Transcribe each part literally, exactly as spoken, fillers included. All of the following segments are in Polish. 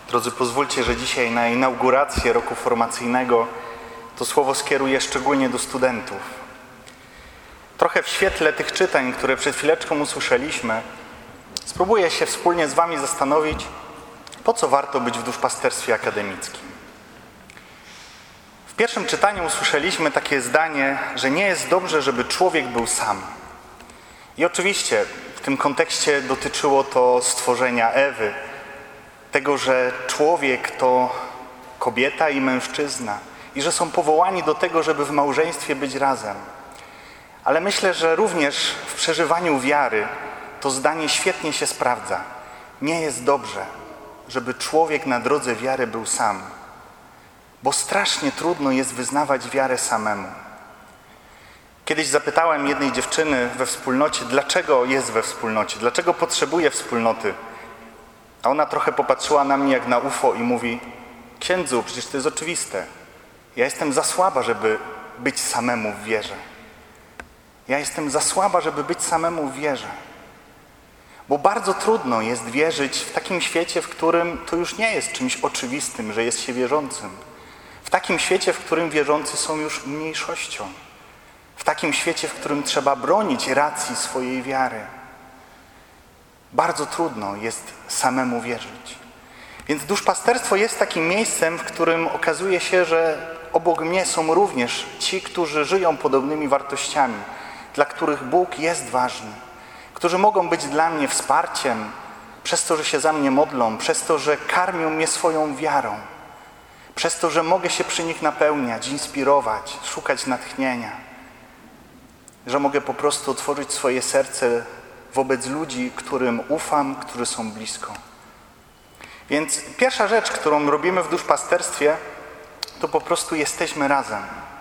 Drodzy, pozwólcie, że dzisiaj na inaugurację roku formacyjnego to słowo skieruję szczególnie do studentów. Trochę w świetle tych czytań, które przed chwileczką usłyszeliśmy, spróbuję się wspólnie z Wami zastanowić, po co warto być w duszpasterstwie akademickim. W pierwszym czytaniu usłyszeliśmy takie zdanie, że nie jest dobrze, żeby człowiek był sam. I oczywiście w tym kontekście dotyczyło to stworzenia Ewy, tego, że człowiek to kobieta i mężczyzna i że są powołani do tego, żeby w małżeństwie być razem. Ale myślę, że również w przeżywaniu wiary to zdanie świetnie się sprawdza. Nie jest dobrze, żeby człowiek na drodze wiary był sam, bo strasznie trudno jest wyznawać wiarę samemu. Kiedyś zapytałem jednej dziewczyny we wspólnocie, dlaczego jest we wspólnocie, dlaczego potrzebuje wspólnoty. A ona trochę popatrzyła na mnie jak na U F O i mówi: księdzu, przecież to jest oczywiste. Ja jestem za słaba, żeby być samemu w wierze. Ja jestem za słaba, żeby być samemu w wierze. Bo bardzo trudno jest wierzyć w takim świecie, w którym to już nie jest czymś oczywistym, że jest się wierzącym. W takim świecie, w którym wierzący są już mniejszością. W takim świecie, w którym trzeba bronić racji swojej wiary. Bardzo trudno jest samemu wierzyć. Więc duszpasterstwo jest takim miejscem, w którym okazuje się, że obok mnie są również ci, którzy żyją podobnymi wartościami, dla których Bóg jest ważny, którzy mogą być dla mnie wsparciem, przez to, że się za mnie modlą, przez to, że karmią mnie swoją wiarą, przez to, że mogę się przy nich napełniać, inspirować, szukać natchnienia, że mogę po prostu otworzyć swoje serce wobec ludzi, którym ufam, którzy są blisko. Więc pierwsza rzecz, którą robimy w duszpasterstwie, to po prostu jesteśmy razem.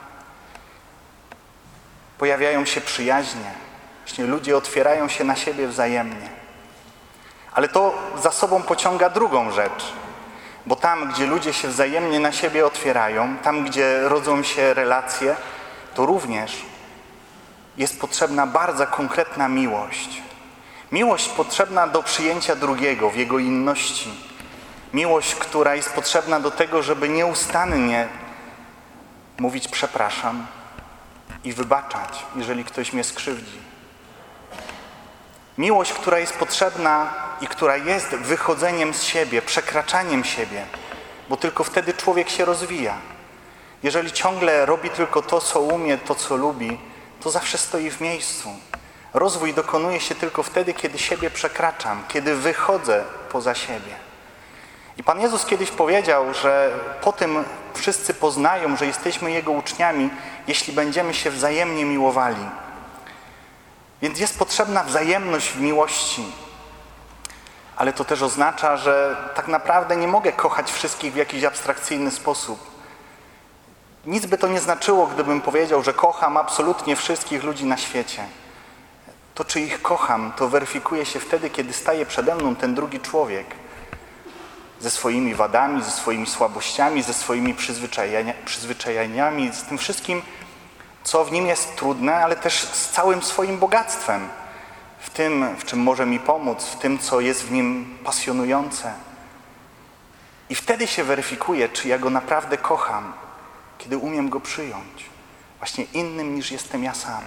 Pojawiają się przyjaźnie. Właśnie ludzie otwierają się na siebie wzajemnie. Ale to za sobą pociąga drugą rzecz. Bo tam, gdzie ludzie się wzajemnie na siebie otwierają, tam, gdzie rodzą się relacje, to również jest potrzebna bardzo konkretna miłość. Miłość potrzebna do przyjęcia drugiego w jego inności. Miłość, która jest potrzebna do tego, żeby nieustannie mówić przepraszam i wybaczać, jeżeli ktoś mnie skrzywdzi. Miłość, która jest potrzebna i która jest wychodzeniem z siebie, przekraczaniem siebie, bo tylko wtedy człowiek się rozwija. Jeżeli ciągle robi tylko to, co umie, to, co lubi, to zawsze stoi w miejscu. Rozwój dokonuje się tylko wtedy, kiedy siebie przekraczam, kiedy wychodzę poza siebie. I Pan Jezus kiedyś powiedział, że po tym wszyscy poznają, że jesteśmy Jego uczniami, jeśli będziemy się wzajemnie miłowali. Więc jest potrzebna wzajemność w miłości. Ale to też oznacza, że tak naprawdę nie mogę kochać wszystkich w jakiś abstrakcyjny sposób. Nic by to nie znaczyło, gdybym powiedział, że kocham absolutnie wszystkich ludzi na świecie. To, czy ich kocham, to weryfikuje się wtedy, kiedy staje przede mną ten drugi człowiek. Ze swoimi wadami, ze swoimi słabościami, ze swoimi przyzwyczajenia, przyzwyczajeniami, z tym wszystkim, co w nim jest trudne, ale też z całym swoim bogactwem. W tym, w czym może mi pomóc, w tym, co jest w nim pasjonujące. I wtedy się weryfikuje, czy ja go naprawdę kocham, kiedy umiem go przyjąć. Właśnie innym niż jestem ja sam.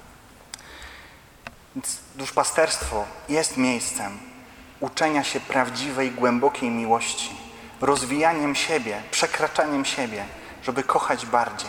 Więc duszpasterstwo jest miejscem uczenia się prawdziwej, głębokiej miłości, rozwijaniem siebie, przekraczaniem siebie, żeby kochać bardziej.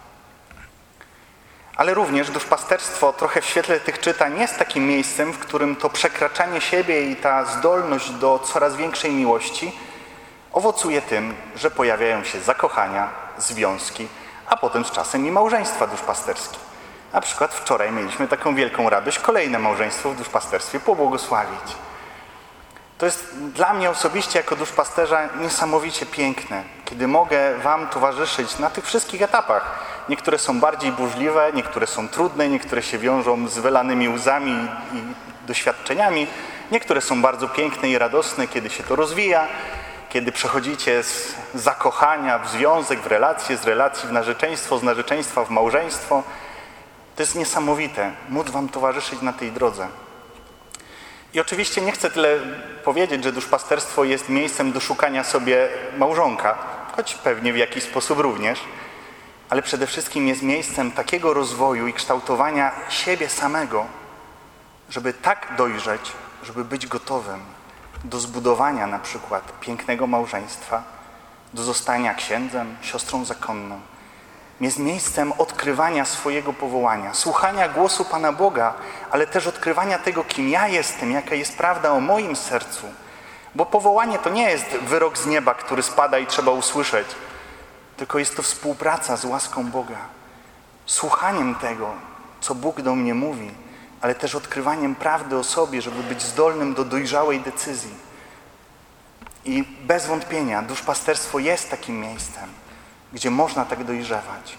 Ale również duszpasterstwo trochę w świetle tych czytań jest takim miejscem, w którym to przekraczanie siebie i ta zdolność do coraz większej miłości owocuje tym, że pojawiają się zakochania, związki, a potem z czasem i małżeństwa duszpasterskie. Na przykład wczoraj mieliśmy taką wielką radość kolejne małżeństwo w duszpasterstwie pobłogosławić. To jest dla mnie osobiście jako duszpasterza niesamowicie piękne, kiedy mogę Wam towarzyszyć na tych wszystkich etapach. Niektóre są bardziej burzliwe, niektóre są trudne, niektóre się wiążą z wylanymi łzami i doświadczeniami. Niektóre są bardzo piękne i radosne, kiedy się to rozwija, kiedy przechodzicie z zakochania w związek, w relacje, z relacji w narzeczeństwo, z narzeczeństwa w małżeństwo. To jest niesamowite, móc Wam towarzyszyć na tej drodze. I oczywiście nie chcę tyle powiedzieć, że duszpasterstwo jest miejscem do szukania sobie małżonka, choć pewnie w jakiś sposób również, ale przede wszystkim jest miejscem takiego rozwoju i kształtowania siebie samego, żeby tak dojrzeć, żeby być gotowym do zbudowania na przykład pięknego małżeństwa, do zostania księdzem, siostrą zakonną. Jest miejscem odkrywania swojego powołania, słuchania głosu Pana Boga, ale też odkrywania tego, kim ja jestem, jaka jest prawda o moim sercu. Bo powołanie to nie jest wyrok z nieba, który spada i trzeba usłyszeć, tylko jest to współpraca z łaską Boga, słuchaniem tego, co Bóg do mnie mówi, ale też odkrywaniem prawdy o sobie, żeby być zdolnym do dojrzałej decyzji. I bez wątpienia duszpasterstwo jest takim miejscem, gdzie można tak dojrzewać.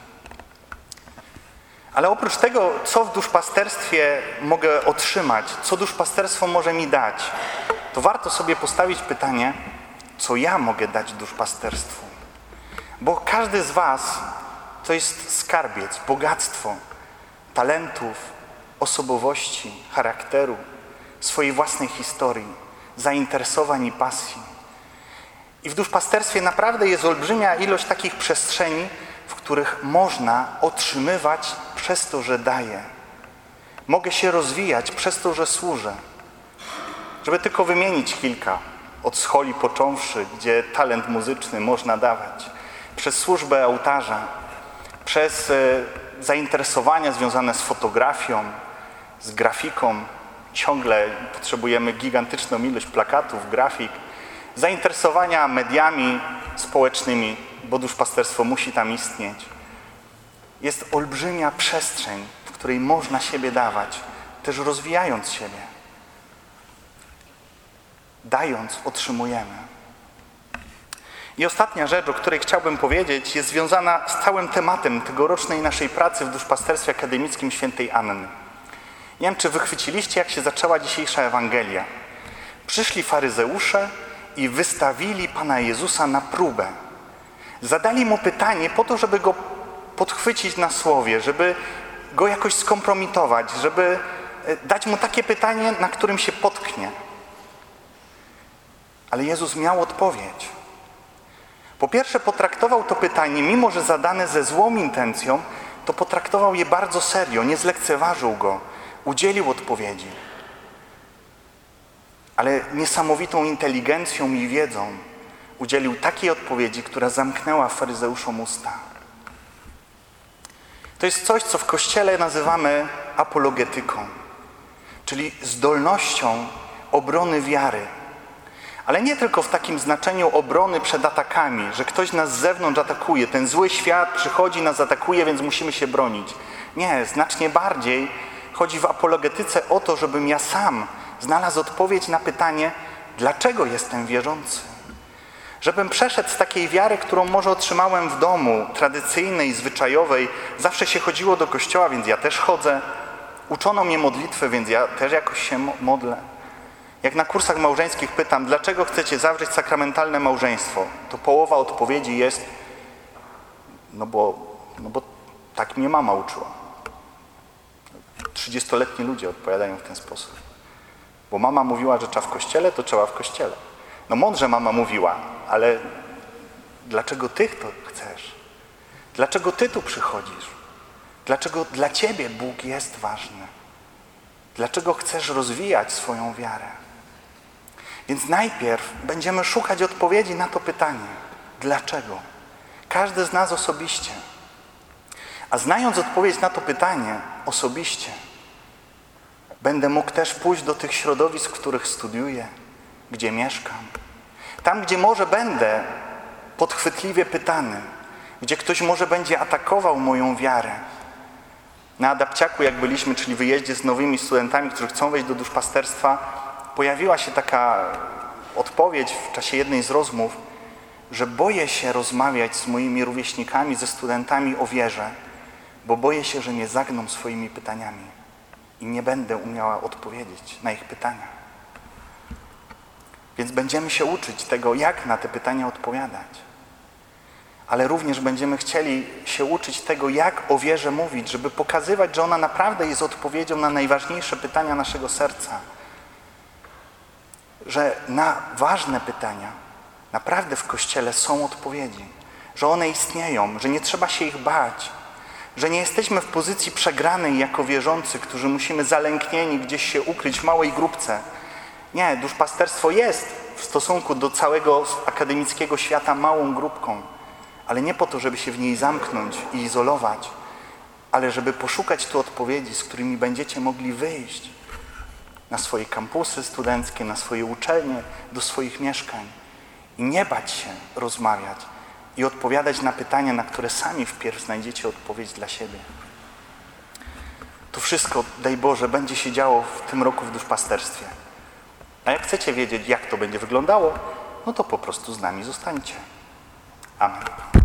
Ale oprócz tego, co w duszpasterstwie mogę otrzymać, co duszpasterstwo może mi dać, to warto sobie postawić pytanie, co ja mogę dać duszpasterstwu. Bo każdy z was to jest skarbiec, bogactwo talentów, osobowości, charakteru, swojej własnej historii, zainteresowań i pasji. I w duszpasterstwie naprawdę jest olbrzymia ilość takich przestrzeni, w których można otrzymywać przez to, że daję. Mogę się rozwijać przez to, że służę. Żeby tylko wymienić kilka, od scholi począwszy, gdzie talent muzyczny można dawać, przez służbę ołtarza, przez zainteresowania związane z fotografią, z grafiką. Ciągle potrzebujemy gigantyczną ilość plakatów, grafik, zainteresowania mediami społecznymi, bo duszpasterstwo musi tam istnieć. Jest olbrzymia przestrzeń, w której można siebie dawać, też rozwijając siebie. Dając, otrzymujemy. I ostatnia rzecz, o której chciałbym powiedzieć, jest związana z całym tematem tegorocznej naszej pracy w duszpasterstwie akademickim świętej Anny. Nie wiem, czy wychwyciliście, jak się zaczęła dzisiejsza Ewangelia. Przyszli faryzeusze i wystawili Pana Jezusa na próbę. Zadali Mu pytanie po to, żeby Go podchwycić na słowie, żeby Go jakoś skompromitować, żeby dać Mu takie pytanie, na którym się potknie. Ale Jezus miał odpowiedź. Po pierwsze, potraktował to pytanie, mimo że zadane ze złą intencją, to potraktował je bardzo serio, nie zlekceważył go, udzielił odpowiedzi. Ale niesamowitą inteligencją i wiedzą udzielił takiej odpowiedzi, która zamknęła faryzeuszom usta. To jest coś, co w Kościele nazywamy apologetyką, czyli zdolnością obrony wiary. Ale nie tylko w takim znaczeniu obrony przed atakami, że ktoś nas z zewnątrz atakuje, ten zły świat przychodzi, nas atakuje, więc musimy się bronić. Nie, znacznie bardziej chodzi w apologetyce o to, żebym ja sam znalazł odpowiedź na pytanie, dlaczego jestem wierzący. Żebym przeszedł z takiej wiary, którą może otrzymałem w domu, tradycyjnej, zwyczajowej. Zawsze się chodziło do kościoła, więc ja też chodzę. Uczono mnie modlitwy, więc ja też jakoś się modlę. Jak na kursach małżeńskich pytam, dlaczego chcecie zawrzeć sakramentalne małżeństwo, to połowa odpowiedzi jest, no bo, no bo tak mnie mama uczyła. Trzydziestoletni ludzie odpowiadają w ten sposób. Bo mama mówiła, że trzeba w kościele, to trzeba w kościele. No mądrze mama mówiła, ale dlaczego ty to chcesz? Dlaczego ty tu przychodzisz? Dlaczego dla ciebie Bóg jest ważny? Dlaczego chcesz rozwijać swoją wiarę? Więc najpierw będziemy szukać odpowiedzi na to pytanie. Dlaczego? Każdy z nas osobiście. A znając odpowiedź na to pytanie osobiście, będę mógł też pójść do tych środowisk, w których studiuję, gdzie mieszkam. Tam, gdzie może będę podchwytliwie pytany, gdzie ktoś może będzie atakował moją wiarę. Na Adapciaku, jak byliśmy, czyli wyjeździe z nowymi studentami, którzy chcą wejść do duszpasterstwa, pojawiła się taka odpowiedź w czasie jednej z rozmów, że boję się rozmawiać z moimi rówieśnikami, ze studentami o wierze, bo boję się, że mnie zagną swoimi pytaniami i nie będę umiała odpowiedzieć na ich pytania. Więc będziemy się uczyć tego, jak na te pytania odpowiadać. Ale również będziemy chcieli się uczyć tego, jak o wierze mówić, żeby pokazywać, że ona naprawdę jest odpowiedzią na najważniejsze pytania naszego serca. że na ważne pytania naprawdę w Kościele są odpowiedzi, że one istnieją, że nie trzeba się ich bać, że nie jesteśmy w pozycji przegranej jako wierzący, którzy musimy zalęknieni gdzieś się ukryć w małej grupce. Nie, duszpasterstwo jest w stosunku do całego akademickiego świata małą grupką, ale nie po to, żeby się w niej zamknąć i izolować, ale żeby poszukać tu odpowiedzi, z którymi będziecie mogli wyjść na swoje kampusy studenckie, na swoje uczelnie, do swoich mieszkań i nie bać się rozmawiać i odpowiadać na pytania, na które sami wpierw znajdziecie odpowiedź dla siebie. To wszystko, daj Boże, będzie się działo w tym roku w duszpasterstwie. A jak chcecie wiedzieć, jak to będzie wyglądało, no to po prostu z nami zostańcie. Amen.